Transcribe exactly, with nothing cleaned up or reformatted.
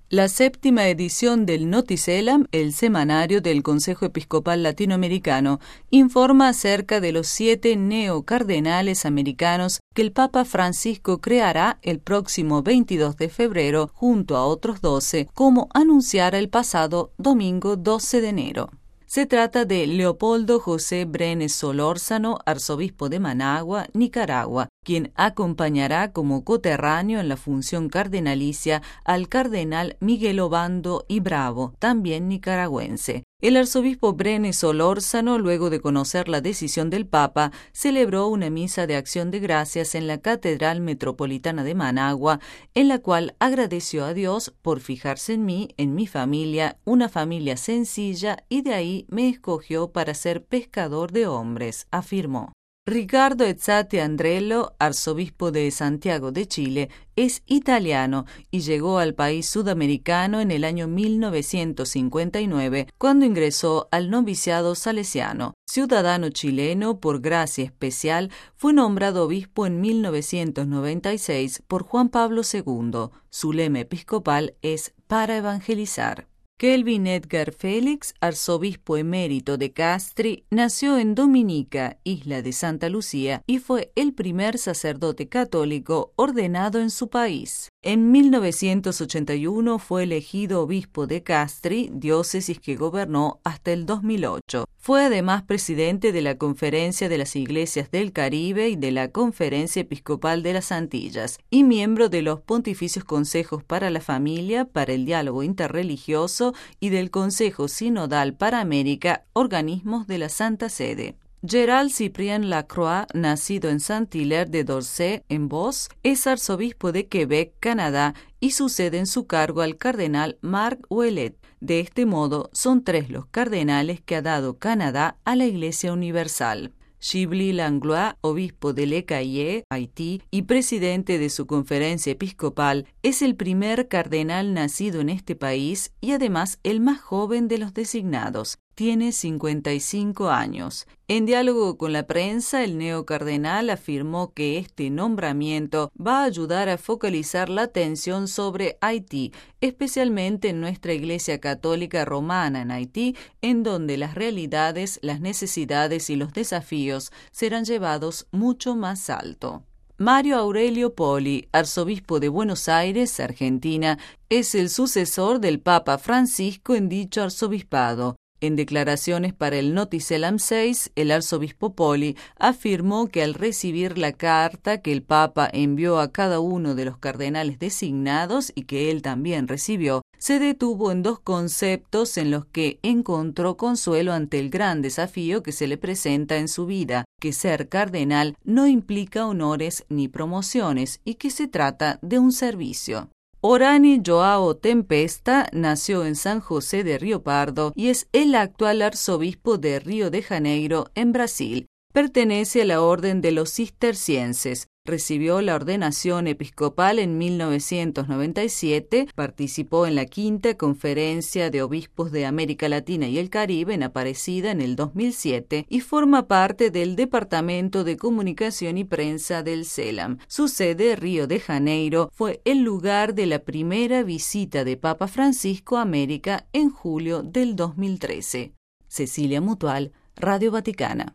La séptima edición del Noticelam, el semanario del Consejo Episcopal Latinoamericano, informa acerca de los siete neocardenales americanos que el Papa Francisco creará el próximo veintidós de febrero junto a otros doce, como anunciara el pasado domingo doce de enero. Se trata de Leopoldo José Brenes Solórzano, arzobispo de Managua, Nicaragua, quien acompañará como coterráneo en la función cardenalicia al cardenal Miguel Obando y Bravo, también nicaragüense. El arzobispo Brenes Solórzano, luego de conocer la decisión del Papa, celebró una misa de acción de gracias en la Catedral Metropolitana de Managua, en la cual agradeció a Dios por fijarse en mí, en mi familia, una familia sencilla, y de ahí me escogió para ser pescador de hombres, afirmó. Ricardo Ezzati Andrello, arzobispo de Santiago de Chile, es italiano y llegó al país sudamericano en el año mil novecientos cincuenta y nueve, cuando ingresó al noviciado salesiano. Ciudadano chileno por gracia especial, fue nombrado obispo en mil novecientos noventa y seis por Juan Pablo segundo. Su lema episcopal es "para evangelizar". Kelvin Edgar Félix, arzobispo emérito de Castri, nació en Dominica, isla de Santa Lucía, y fue el primer sacerdote católico ordenado en su país. En mil novecientos ochenta y uno fue elegido obispo de Castri, diócesis que gobernó hasta el dos mil ocho. Fue además presidente de la Conferencia de las Iglesias del Caribe y de la Conferencia Episcopal de las Antillas, y miembro de los Pontificios Consejos para la Familia, para el Diálogo Interreligioso y del Consejo Sinodal para América, organismos de la Santa Sede. Gerald Cyprien Lacroix, nacido en Saint-Hilaire de Dorset, en Beauce, es arzobispo de Quebec, Canadá, y sucede en su cargo al cardenal Marc Ouellet. De este modo, son tres los cardenales que ha dado Canadá a la Iglesia Universal. Chibli Langlois, obispo de Le Cayet, Haití, y presidente de su conferencia episcopal, es el primer cardenal nacido en este país y además el más joven de los designados. Tiene cincuenta y cinco años. En diálogo con la prensa, el neocardenal afirmó que este nombramiento va a ayudar a focalizar la atención sobre Haití, especialmente en nuestra Iglesia Católica Romana en Haití, en donde las realidades, las necesidades y los desafíos serán llevados mucho más alto. Mario Aurelio Poli, arzobispo de Buenos Aires, Argentina, es el sucesor del Papa Francisco en dicho arzobispado. En declaraciones para el Noticelam seis, el arzobispo Poli afirmó que al recibir la carta que el Papa envió a cada uno de los cardenales designados y que él también recibió, se detuvo en dos conceptos en los que encontró consuelo ante el gran desafío que se le presenta en su vida, que ser cardenal no implica honores ni promociones y que se trata de un servicio. Orani Joao Tempesta nació en San José de Río Pardo y es el actual arzobispo de Río de Janeiro, en Brasil. Pertenece a la Orden de los Cistercienses. Recibió la ordenación episcopal en mil novecientos noventa y siete, participó en la Quinta Conferencia de Obispos de América Latina y el Caribe en Aparecida en el dos mil siete y forma parte del Departamento de Comunicación y Prensa del CELAM. Su sede, Río de Janeiro, fue el lugar de la primera visita de Papa Francisco a América en julio del dos mil trece. Cecilia Mutual, Radio Vaticana.